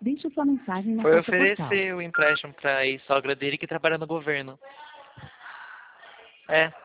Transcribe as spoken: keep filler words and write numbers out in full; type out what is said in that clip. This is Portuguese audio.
Deixe sua mensagem na Foi caixa postal. oferecer o empréstimo pra ex-sogra dele que trabalha no governo. É.